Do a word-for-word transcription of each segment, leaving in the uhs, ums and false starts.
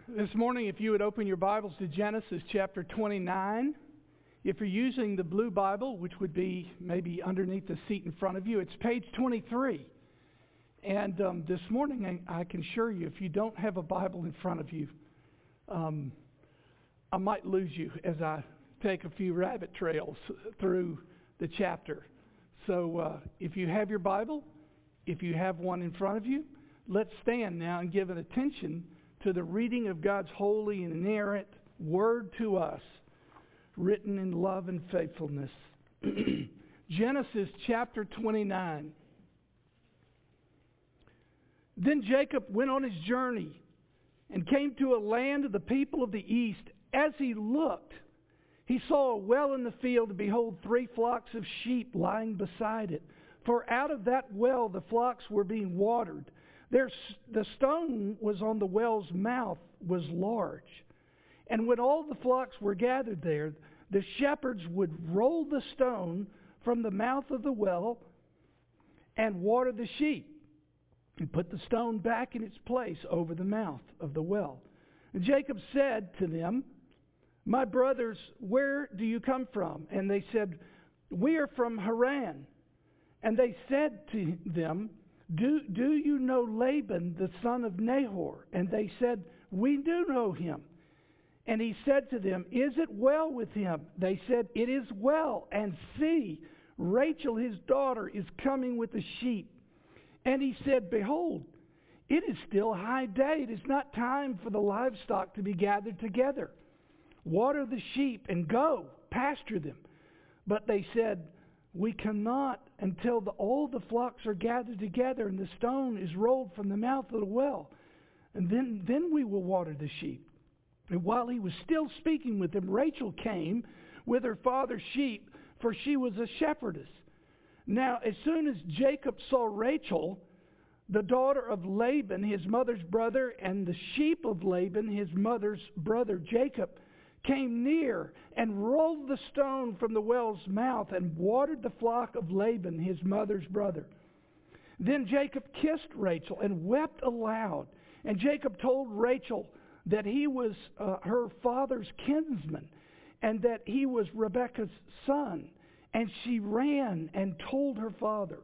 This morning, if you would open your Bibles to Genesis chapter twenty-nine. If you're using the blue Bible, which would be maybe underneath the seat in front of you, it's page twenty-three. And um, this morning, I, I can assure you, if you don't have a Bible in front of you, um, I might lose you as I take a few rabbit trails through the chapter. So uh, if you have your Bible, if you have one in front of you, let's stand now and give an attention to the reading of God's holy and inerrant word to us, written in love and faithfulness. Genesis chapter twenty-nine. Then Jacob went on his journey and came to a land of the people of the east. As he looked, he saw a well in the field, and behold, three flocks of sheep lying beside it. For out of that well the flocks were being watered. There, the stone was on the well's mouth was large. And when all the flocks were gathered there, the shepherds would roll the stone from the mouth of the well and water the sheep, and put the stone back in its place over the mouth of the well. And Jacob said to them, "My brothers, where do you come from?" And they said, "We are from Haran." And they said to them, Do, do you know Laban, the son of Nahor? And they said, "We do know him." And he said to them, "Is it well with him?" They said, "It is well. And see, Rachel his daughter is coming with the sheep." And he said, "Behold, it is still high day. It is not time for the livestock to be gathered together. Water the sheep and go, pasture them." But they said, "We cannot until the, all the flocks are gathered together and the stone is rolled from the mouth of the well. And then, then we will water the sheep." And while he was still speaking with them, Rachel came with her father's sheep, for she was a shepherdess. Now, as soon as Jacob saw Rachel, the daughter of Laban, his mother's brother, and the sheep of Laban, his mother's brother, Jacob, came near and rolled the stone from the well's mouth and watered the flock of Laban, his mother's brother. Then Jacob kissed Rachel and wept aloud. And Jacob told Rachel that he was uh, her father's kinsman and that he was Rebekah's son. And she ran and told her father.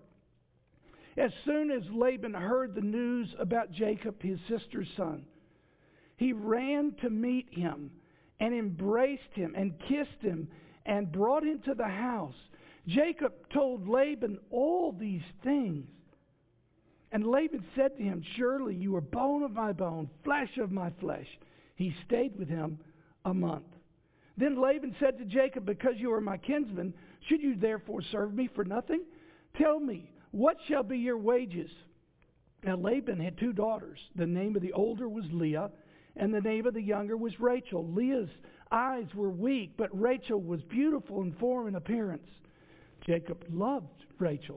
As soon as Laban heard the news about Jacob, his sister's son, he ran to meet him and embraced him and kissed him and brought him to the house. Jacob told Laban all these things. And Laban said to him, "Surely you are bone of my bone, flesh of my flesh." He stayed with him a month. Then Laban said to Jacob, "Because you are my kinsman, should you therefore serve me for nothing? Tell me, what shall be your wages?" Now Laban had two daughters. The name of the older was Leah, and the name of the younger was Rachel. Leah's eyes were weak, but Rachel was beautiful in form and appearance. Jacob loved Rachel.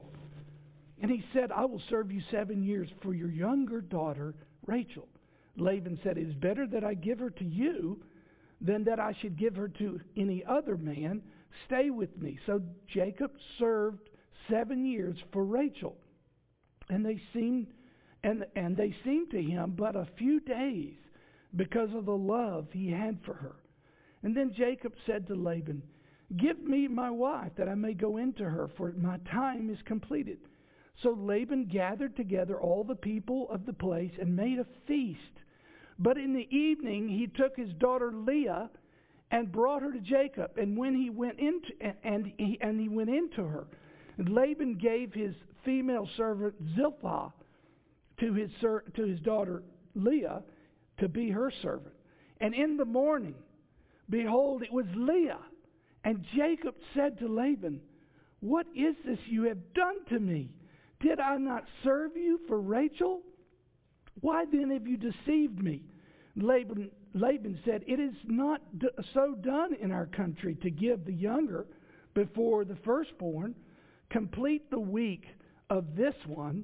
And he said, "I will serve you seven years for your younger daughter, Rachel." Laban said, "It is better that I give her to you than that I should give her to any other man. Stay with me." So Jacob served seven years for Rachel. And they seemed, and, and they seemed to him but a few days, because of the love he had for her. And then Jacob said to Laban, "Give me my wife, that I may go into her, for my time is completed." So Laban gathered together all the people of the place and made a feast. But in the evening he took his daughter Leah and brought her to Jacob. And when he went into and he, and he went into her, and Laban gave his female servant Zilpah to his to his daughter Leah to be her servant. And in the morning, behold, it was Leah. And Jacob said to Laban, "What is this you have done to me? Did I not serve you for Rachel? Why then have you deceived me?" Laban, Laban said, "It is not d- so done in our country to give the younger before the firstborn. Complete the week of this one,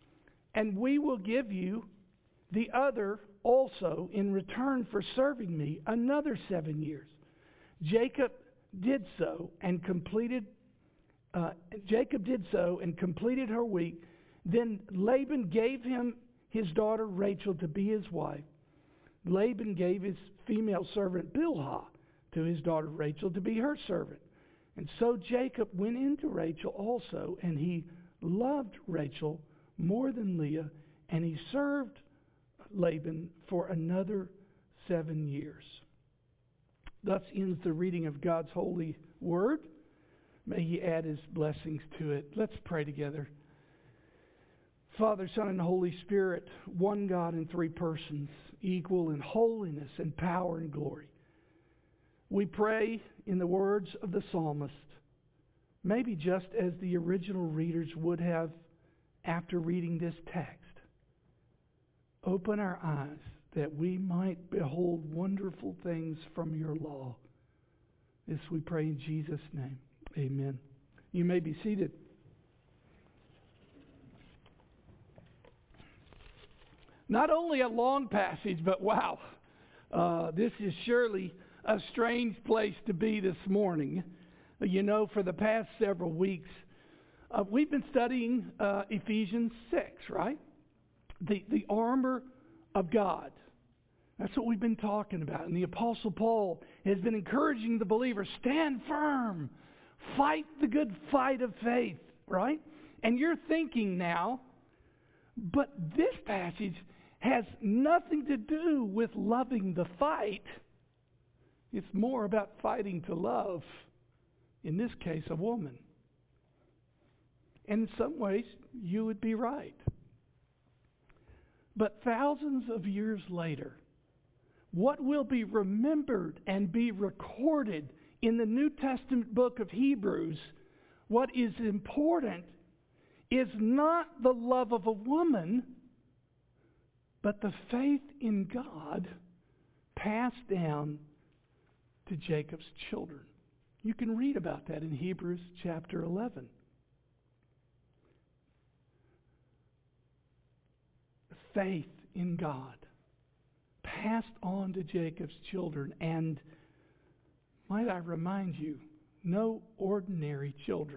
and we will give you the other also in return for serving me another seven years." Jacob did so and completed uh, Jacob did so and completed her week. Then Laban gave him his daughter Rachel to be his wife. Laban gave his female servant Bilhah to his daughter Rachel to be her servant. And so Jacob went into Rachel also, and he loved Rachel more than Leah, and he served Laban for another seven years. Thus ends the reading of God's holy word. May He add His blessings to it. Let's pray together. Father, Son, and Holy Spirit, one God in three persons, equal in holiness and power and glory. We pray in the words of the psalmist, maybe just as the original readers would have after reading this text. Open our eyes that we might behold wonderful things from your law. This we pray in Jesus' name. Amen. You may be seated. Not only a long passage, but wow, uh, this is surely a strange place to be this morning. You know, for the past several weeks, uh, we've been studying uh, Ephesians six, right? The, the armor of God. That's what we've been talking about. And the Apostle Paul has been encouraging the believer, stand firm, fight the good fight of faith, right? And you're thinking now, but this passage has nothing to do with loving the fight. It's more about fighting to love, in this case, a woman. And in some ways, you would be right. But thousands of years later, what will be remembered and be recorded in the New Testament book of Hebrews, what is important is not the love of a woman, but the faith in God passed down to Jacob's children. You can read about that in Hebrews chapter eleven. Faith in God passed on to Jacob's children, and might I remind you, no ordinary children.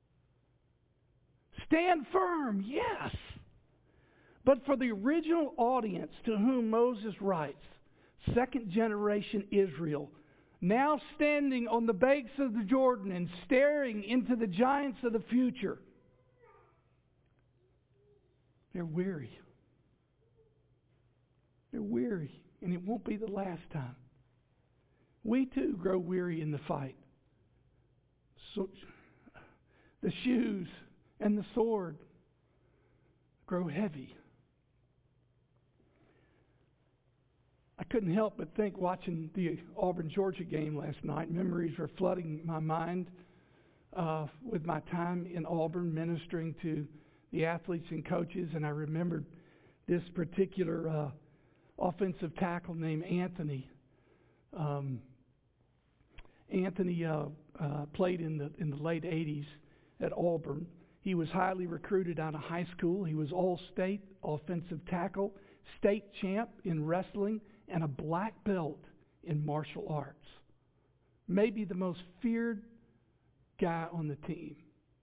Stand firm, yes. But for the original audience to whom Moses writes, second generation Israel, now standing on the banks of the Jordan and staring into the giants of the future, they're weary. They're weary, and it won't be the last time. We too grow weary in the fight. So the shoes and the sword grow heavy. I couldn't help but think watching the Auburn-Georgia game last night. Memories were flooding my mind uh, with my time in Auburn ministering to the athletes and coaches, and I remembered this particular uh, offensive tackle named Anthony. Um, Anthony uh, uh, played in the in the late eighties at Auburn. He was highly recruited out of high school. He was all-state offensive tackle, state champ in wrestling, and a black belt in martial arts. Maybe the most feared guy on the team.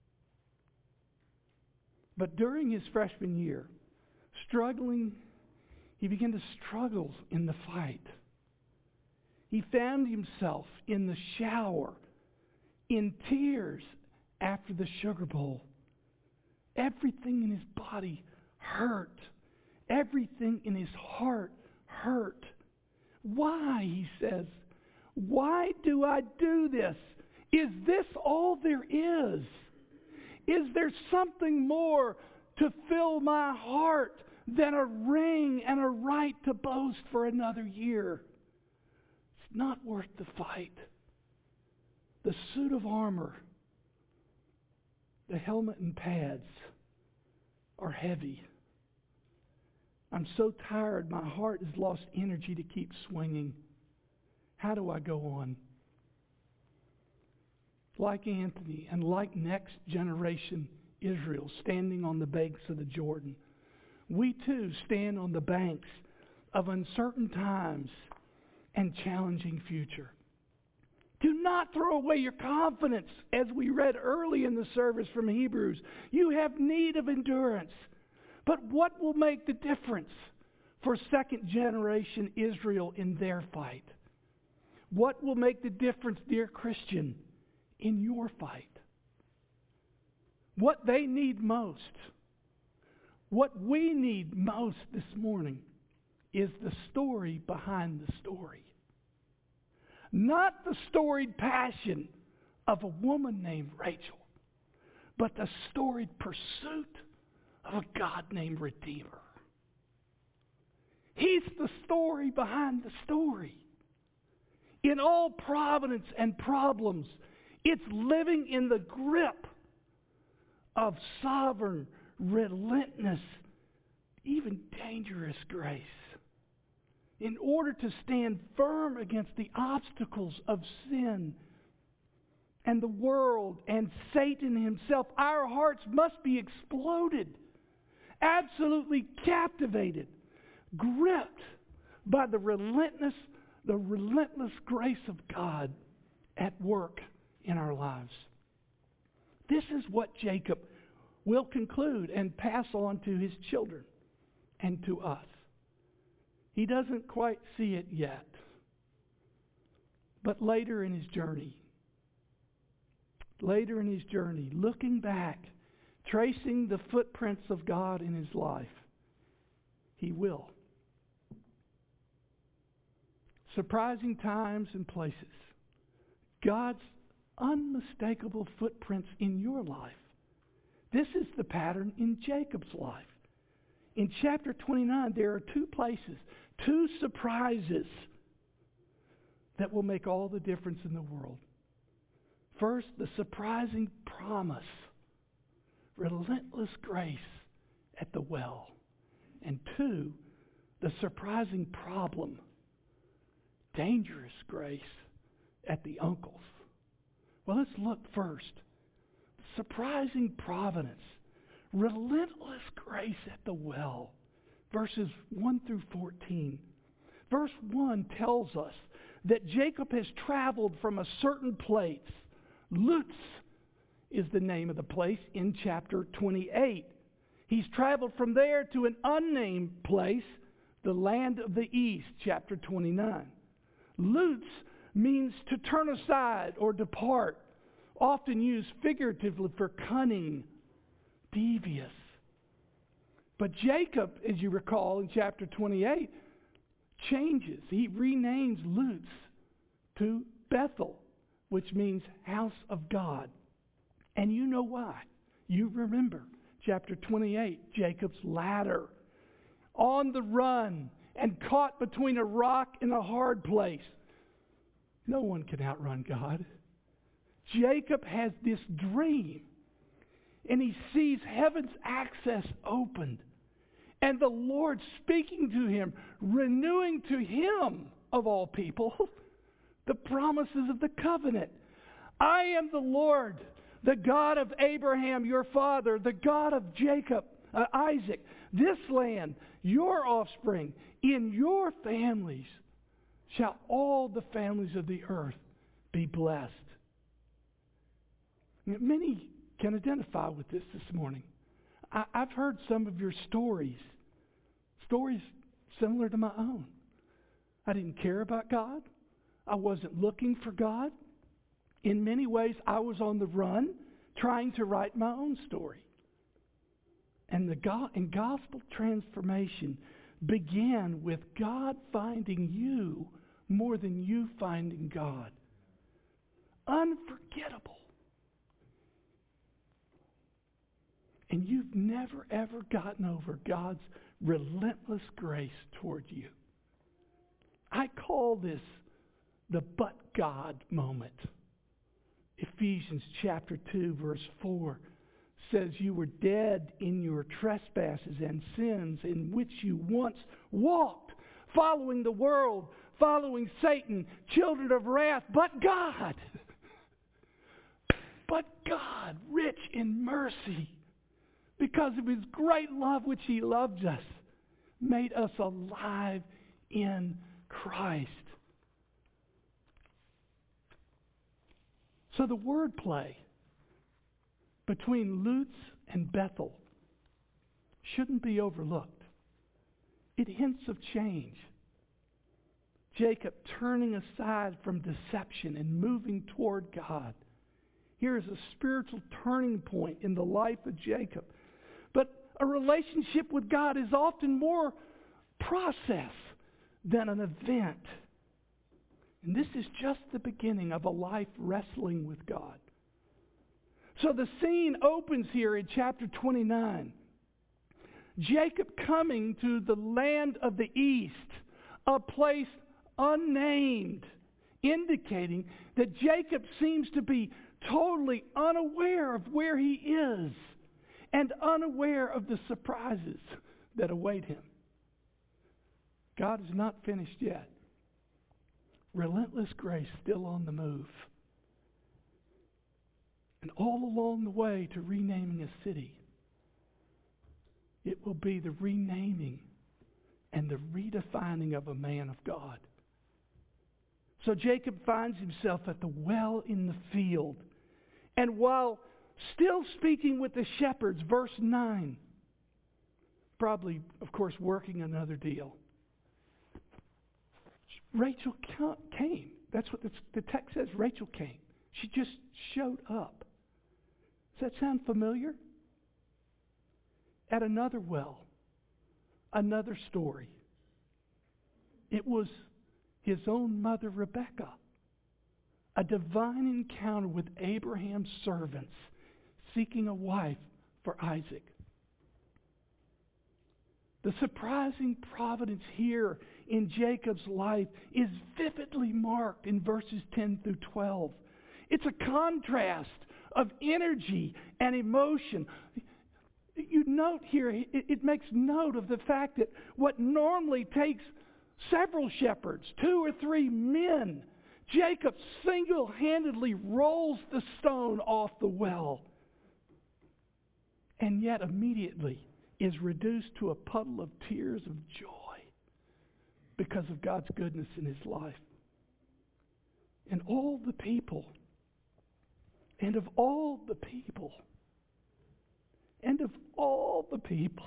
But during his freshman year, struggling, he began to struggle in the fight. He found himself in the shower, in tears after the Sugar Bowl. Everything in his body hurt. Everything in his heart hurt. Why, he says, why do I do this? Is this all there is? Is there something more to fill my heart than a ring and a right to boast for another year? It's not worth the fight. The suit of armor, the helmet and pads are heavy. I'm so tired, my heart has lost energy to keep swinging. How do I go on? Like Anthony and like next generation Israel standing on the banks of the Jordan, we too stand on the banks of uncertain times and challenging future. Do not throw away your confidence, as we read early in the service from Hebrews. You have need of endurance. But what will make the difference? for second generation Israel in their fight? What will make the difference, dear Christian, in your fight? What they need most, what we need most this morning, is the story behind the story. Not the storied passion of a woman named Rachel, but the storied pursuit of a God named Redeemer. He's the story behind the story. In all providence and problems, it's living in the grip of sovereign, relentless, even dangerous grace. In order to stand firm against the obstacles of sin and the world and Satan himself, our hearts must be exploded, absolutely captivated, gripped by the relentless, the relentless grace of God at work in our lives. This is what Jacob will conclude and pass on to his children and to us. He doesn't quite see it yet. But later in his journey, later in his journey, looking back, tracing the footprints of God in his life, he will. Surprising times and places. God's unmistakable footprints in your life. This is the pattern in Jacob's life. In chapter twenty-nine, there are two places, two surprises that will make all the difference in the world. First, the surprising promise, relentless grace at the well. And two, the surprising problem, dangerous grace at the uncles. Well, let's look first. Surprising providence, relentless grace at the well. Verses one through fourteen. Verse one tells us that Jacob has traveled from a certain place. Luz is the name of the place in chapter twenty-eight. He's traveled from there to an unnamed place, the land of the east, chapter twenty-nine. Luz means to turn aside or depart, often used figuratively for cunning, devious. But Jacob, as you recall in chapter twenty-eight, changes. He renames Luz to Bethel, which means house of God. And you know why. You remember chapter twenty-eight, Jacob's ladder. On the run and caught between a rock and a hard place. No one can outrun God. Jacob has this dream, and he sees heaven's access opened, and the Lord speaking to him, renewing to him, of all people, the promises of the covenant. I am the Lord, the God of Abraham, your father, the God of Jacob, uh, Isaac. This land, your offspring, in your families shall all the families of the earth be blessed. Many can identify with this this morning. I, I've heard some of your stories, stories similar to my own. I didn't care about God. I wasn't looking for God. In many ways, I was on the run, trying to write my own story. And the go- and gospel transformation began with God finding you more than you finding God. Unforgettable. And you've never, ever gotten over God's relentless grace toward you. I call this the but God moment. Ephesians chapter two, verse four says, you were dead in your trespasses and sins in which you once walked, following the world, following Satan, children of wrath, but God, but God, rich in mercy, because of His great love which He loved us, made us alive in Christ. So the wordplay between Luz and Bethel shouldn't be overlooked. it hints of change. Jacob turning aside from deception and moving toward God. Here is a spiritual turning point in the life of Jacob. But a relationship with God is often more process than an event. And this is just the beginning of a life wrestling with God. So the scene opens here in chapter twenty-nine. Jacob coming to the land of the east, a place unnamed, indicating that Jacob seems to be totally unaware of where he is and unaware of the surprises that await him. God is not finished yet. Relentless grace still on the move. And all along the way to renaming a city, it will be the renaming and the redefining of a man of God. So Jacob finds himself at the well in the field. And while still speaking with the shepherds, verse nine, probably, of course, working another deal, Rachel came. That's what the text says. Rachel came. She just showed up. Does that sound familiar? At another well, another story. It was his own mother, Rebekah. A divine encounter with Abraham's servants seeking a wife for Isaac. The surprising providence here in Jacob's life is vividly marked in verses ten through twelve. It's a contrast of energy and emotion. You note here, it, it makes note of the fact that what normally takes several shepherds, two or three men, Jacob single-handedly rolls the stone off the well, and yet immediately is reduced to a puddle of tears of joy because of God's goodness in his life. And all the people, and of all the people, and of all the people,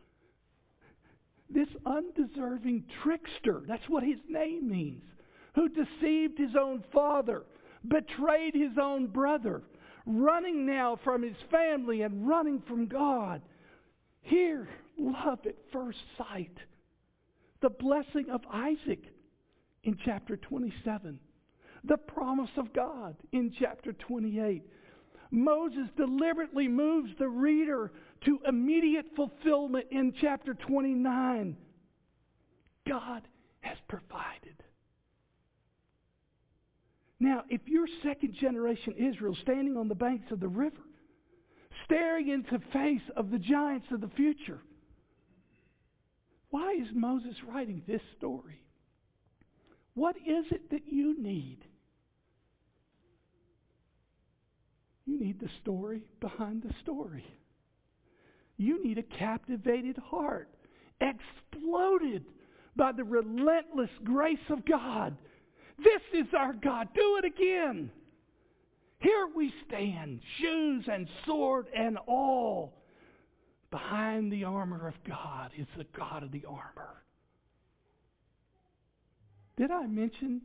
this undeserving trickster, that's what his name means, who deceived his own father, betrayed his own brother, running now from his family and running from God. Here, love at first sight. The blessing of Isaac in chapter twenty-seven. The promise of God in chapter twenty-eight. Moses deliberately moves the reader to immediate fulfillment in chapter twenty-nine. God has provided. Now, if you're second generation Israel standing on the banks of the river, staring into the face of the giants of the future, why is Moses writing this story? What is it that you need? You need the story behind the story. You need a captivated heart, exploded by the relentless grace of God. This is our God. Do it again. Here we stand, shoes and sword and all. Behind the armor of God is the God of the armor. Did I mention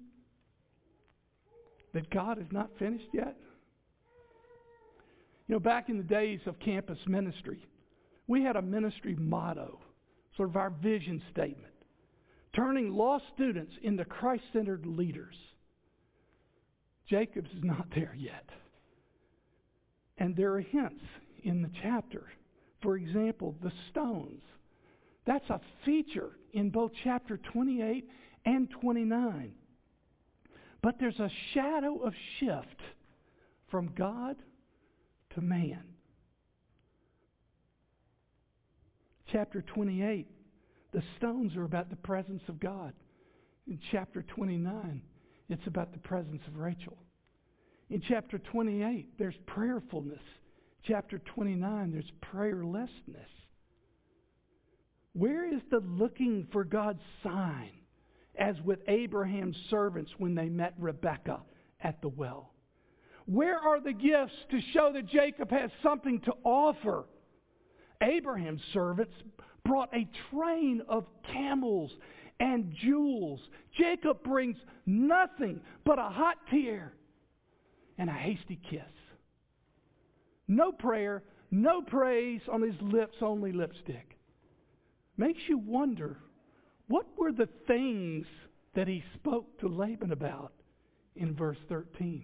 that God is not finished yet? You know, back in the days of campus ministry, we had a ministry motto, sort of our vision statement, turning lost students into Christ-centered leaders. Jacob's is not there yet. And there are hints in the chapter. For example, the stones. That's a feature in both chapter twenty-eight and twenty-nine. But there's a shadow of shift from God to man. Chapter twenty-eight, the stones are about the presence of God. In chapter twenty-nine, it's about the presence of Rachel. In chapter twenty-eight, there's prayerfulness. Chapter twenty-nine, there's prayerlessness. Where is the looking for God's sign, as with Abraham's servants when they met Rebekah at the well? Where are the gifts to show that Jacob has something to offer? Abraham's servants brought a train of camels and jewels. Jacob brings nothing but a hot tear and a hasty kiss. No prayer, no praise on his lips, only lipstick. Makes you wonder, what were the things that he spoke to Laban about in verse thirteen?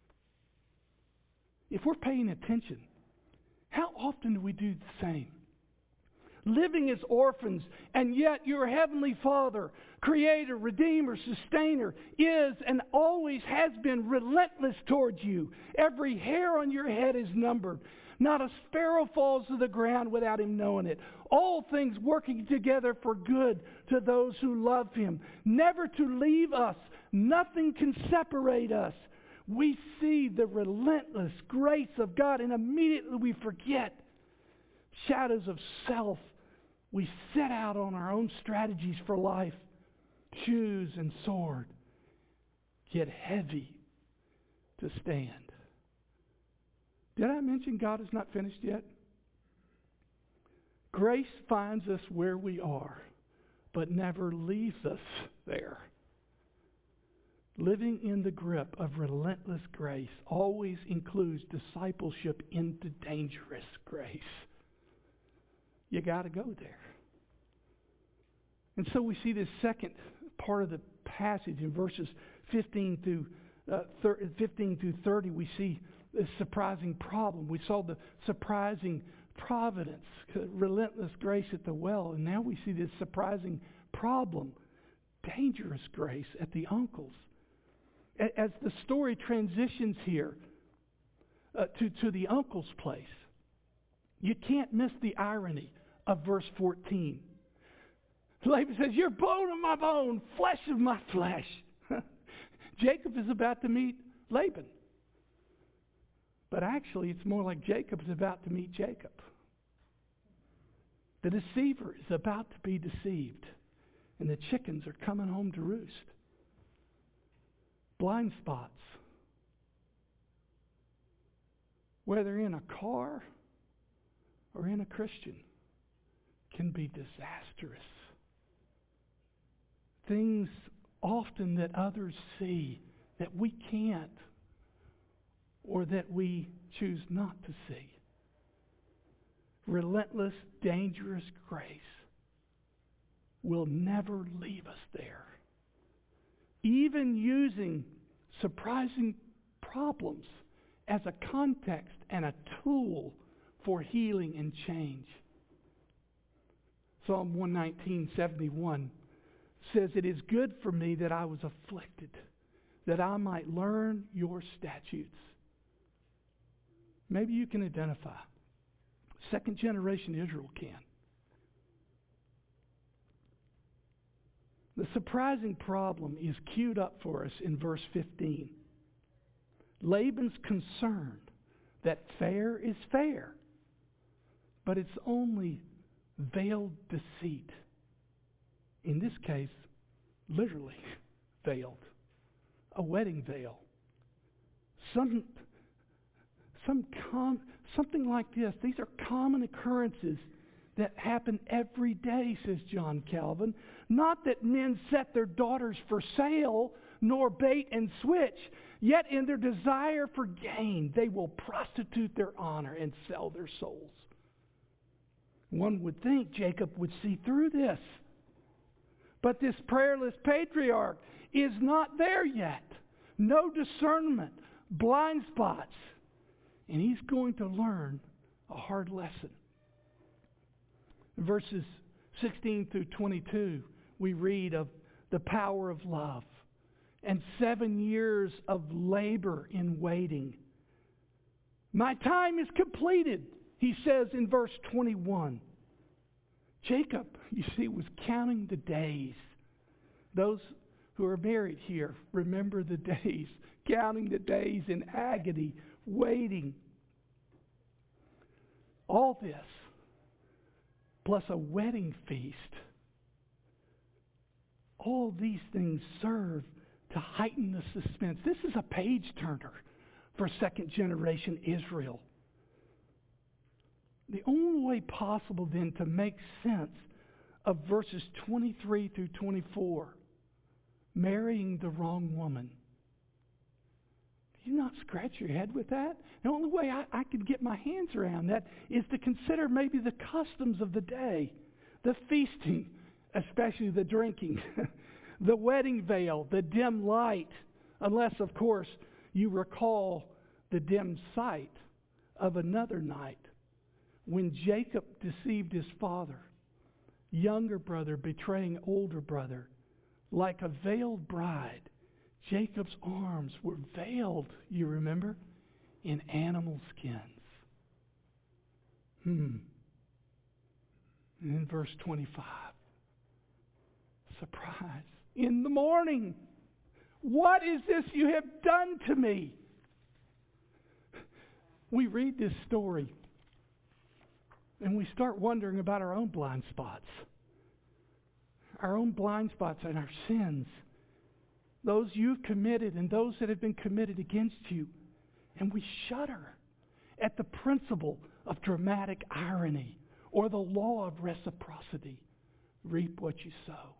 If we're paying attention, how often do we do the same? Living as orphans, and yet your Heavenly Father, Creator, Redeemer, Sustainer, is and always has been relentless towards you. Every hair on your head is numbered. Not a sparrow falls to the ground without Him knowing it. All things working together for good to those who love Him. Never to leave us. Nothing can separate us. We see the relentless grace of God, and immediately we forget shadows of self. We set out on our own strategies for life. Shoes and sword get heavy to stand. Did I mention God is not finished yet? Grace finds us where we are, but never leaves us there. Living in the grip of relentless grace always includes discipleship into dangerous grace. You got to go there. And so we see this second part of the passage in verses fifteen through uh, thir- fifteen through thirty. We see this surprising problem. We saw the surprising providence, relentless grace at the well, and now we see this surprising problem, dangerous grace at the uncle's. As the story transitions here uh, to, to the uncle's place, you can't miss the irony of verse fourteen. Laban says, "You're bone of my bone, flesh of my flesh." Jacob is about to meet Laban. But actually, it's more like Jacob is about to meet Jacob. The deceiver is about to be deceived, and the chickens are coming home to roost. Blind spots, whether in a car or in a Christian, can be disastrous. Things often that others see that we can't, or that we choose not to see. Relentless, dangerous grace will never leave us there. Even using surprising problems as a context and a tool for healing and change. Psalm one nineteen, seventy-one says, "It is good for me that I was afflicted, that I might learn your statutes." Maybe you can identify. Second generation Israel can. The surprising problem is queued up for us in verse fifteen. Laban's concerned that fair is fair, but it's only veiled deceit. In this case, literally veiled. A wedding veil. Some, some com, something like this. These are common occurrences that happen every day, says John Calvin. Not that men set their daughters for sale, nor bait and switch, yet in their desire for gain, they will prostitute their honor and sell their souls. One would think Jacob would see through this. But this prayerless patriarch is not there yet. No discernment, blind spots. And he's going to learn a hard lesson. Verses sixteen through twenty-two, we read of the power of love and seven years of labor in waiting. My time is completed, he says in verse twenty-one. Jacob, you see, was counting the days. Those who are married here remember the days, counting the days in agony, waiting. All this, plus a wedding feast, all these things serve to heighten the suspense. This is a page turner for second generation Israel. The only way possible then to make sense of verses twenty-three through twenty-four, marrying the wrong woman. Do you not scratch your head with that? The only way I, I can get my hands around that is to consider maybe the customs of the day, the feasting, especially the drinking, the wedding veil, the dim light, unless, of course, you recall the dim sight of another night when Jacob deceived his father, younger brother betraying older brother. Like a veiled bride, Jacob's arms were veiled, you remember, in animal skins. Hmm. And in verse twenty-five, surprise. In the morning, what is this you have done to me? We read this story and we start wondering about our own blind spots. Our own blind spots and our sins. Those you've committed and those that have been committed against you. And we shudder at the principle of dramatic irony or the law of reciprocity. Reap what you sow.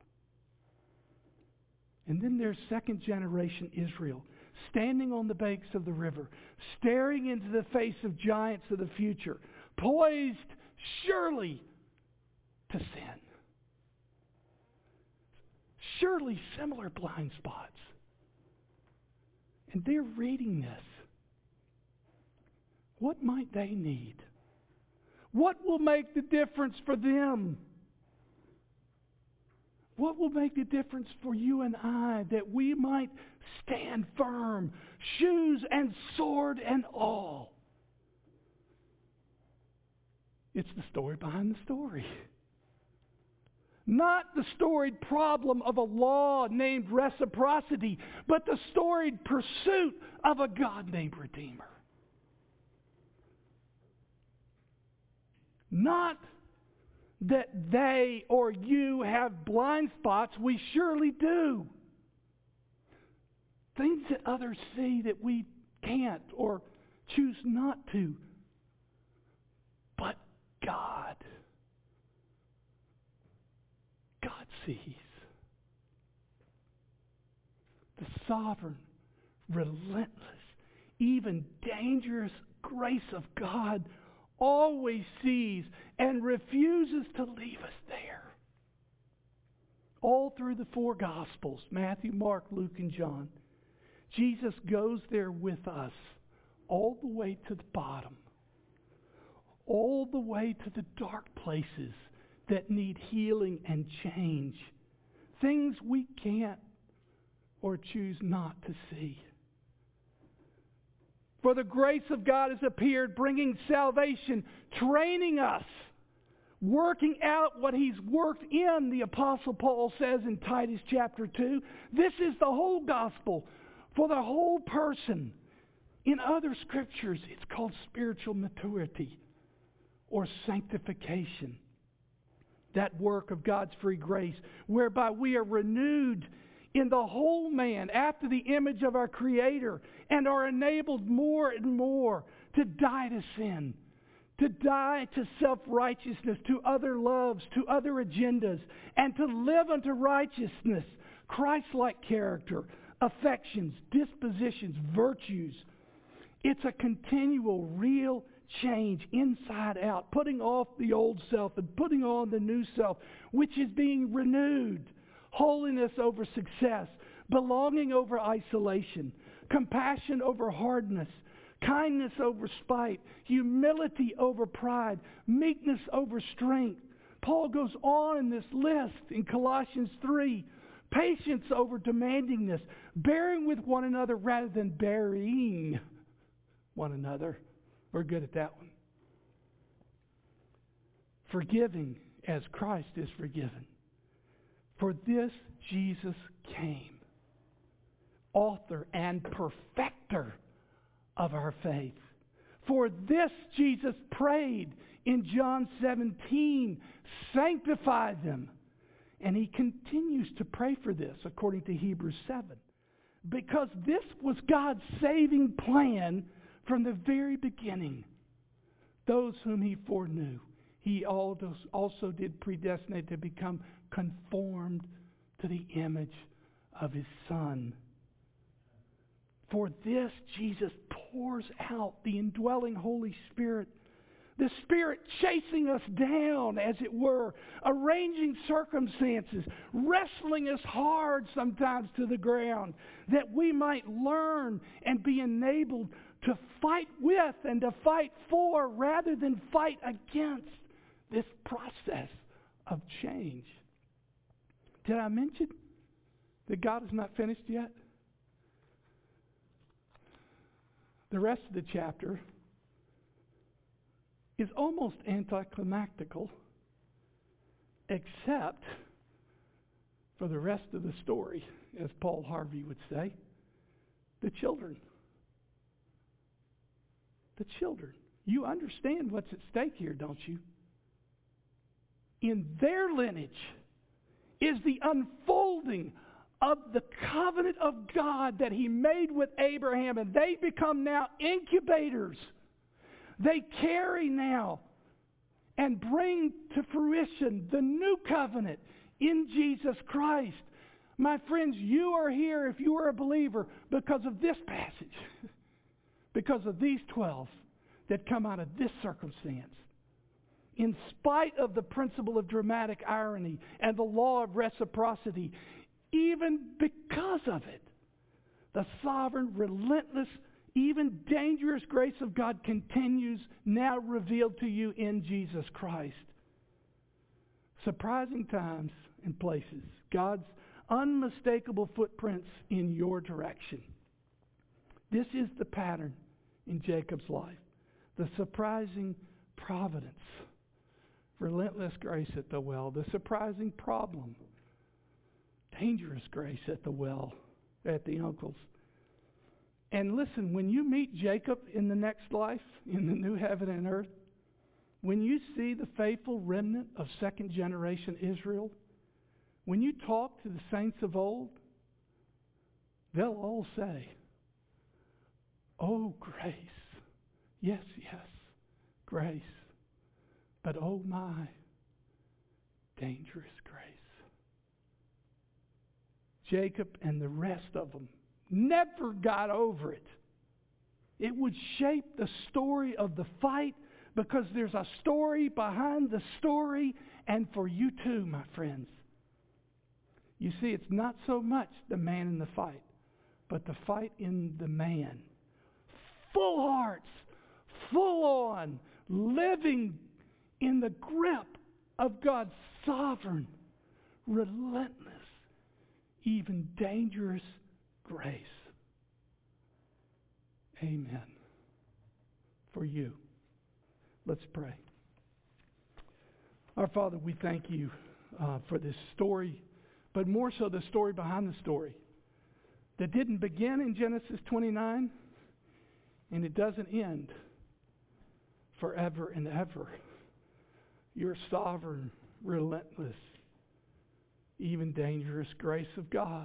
And then there's second generation Israel, standing on the banks of the river, staring into the face of giants of the future, poised surely to sin. Surely similar blind spots. And they're reading this. What might they need? What will make the difference for them? What will make the difference for you and I that we might stand firm, shoes and sword and all? It's the story behind the story. Not the storied problem of a law named reciprocity, but the storied pursuit of a God named Redeemer. Not that they or you have blind spots. We surely do. Things that others see that we can't or choose not to. But God. God sees. The sovereign, relentless, even dangerous grace of God always sees and refuses to leave us there. All through the four Gospels, Matthew, Mark, Luke, and John, Jesus goes there with us all the way to the bottom, all the way to the dark places that need healing and change. Things we can't or choose not to see. For the grace of God has appeared, bringing salvation, training us, working out what He's worked in, the Apostle Paul says in Titus chapter two. This is the whole gospel for the whole person. In other scriptures, it's called spiritual maturity or sanctification. That work of God's free grace, whereby we are renewed in the whole man after the image of our Creator and are enabled more and more to die to sin, to die to self-righteousness, to other loves, to other agendas, and to live unto righteousness, Christ-like character, affections, dispositions, virtues. It's a continual, real change inside out, putting off the old self and putting on the new self, which is being renewed. Holiness over success, belonging over isolation, compassion over hardness, kindness over spite, humility over pride, meekness over strength. Paul goes on in this list in Colossians three. Patience over demandingness, bearing with one another rather than burying one another. We're good at that one. Forgiving as Christ is forgiven. For this Jesus came, author and perfecter of our faith. For this Jesus prayed in John seventeen, sanctify them. And He continues to pray for this according to Hebrews seven. Because this was God's saving plan from the very beginning. Those whom He foreknew, He also did predestinate to become conformed to the image of His Son. For this, Jesus pours out the indwelling Holy Spirit, the Spirit chasing us down, as it were, arranging circumstances, wrestling us hard sometimes to the ground, that we might learn and be enabled to fight with and to fight for rather than fight against this process of change. Did I mention that God is not finished yet? The rest of the chapter is almost anticlimactical, except for the rest of the story, as Paul Harvey would say, the children. The children. You understand what's at stake here, don't you? In their lineage is the unfolding of the covenant of God that He made with Abraham, and they become now incubators. They carry now and bring to fruition the new covenant in Jesus Christ. My friends, you are here, if you are a believer, because of this passage, because of these twelve that come out of this circumstance. In spite of the principle of dramatic irony and the law of reciprocity, even because of it, the sovereign, relentless, even dangerous grace of God continues, now revealed to you in Jesus Christ. Surprising times and places, God's unmistakable footprints in your direction. This is the pattern in Jacob's life. The surprising providence, relentless grace at the well. The surprising problem, dangerous grace at the well, at the uncles. And listen, when you meet Jacob in the next life, in the new heaven and earth, when you see the faithful remnant of second generation Israel, when you talk to the saints of old, they'll all say, "Oh, grace. Yes, yes, grace. But oh my, dangerous grace." Jacob and the rest of them never got over it. It would shape the story of the fight, because there's a story behind the story, and for you too, my friends. You see, it's not so much the man in the fight, but the fight in the man. Full hearts, full on, living in the grip of God's sovereign, relentless, even dangerous grace. Amen. For you. Let's pray. Our Father, we thank you uh, for this story, but more so the story behind the story that didn't begin in Genesis twenty-nine, and it doesn't end forever and ever. Your sovereign, relentless, even dangerous grace of God,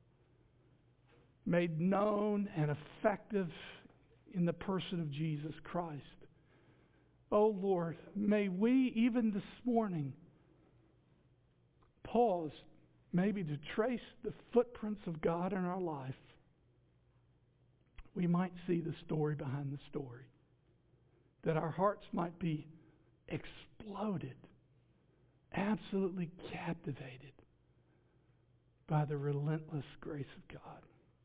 made known and effective in the person of Jesus Christ. Oh Lord, may we even this morning pause maybe to trace the footprints of God in our life. We might see the story behind the story, that our hearts might be exploded, absolutely captivated by the relentless grace of God.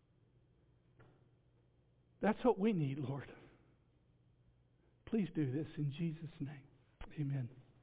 That's what we need, Lord. Please do this in Jesus' name. Amen.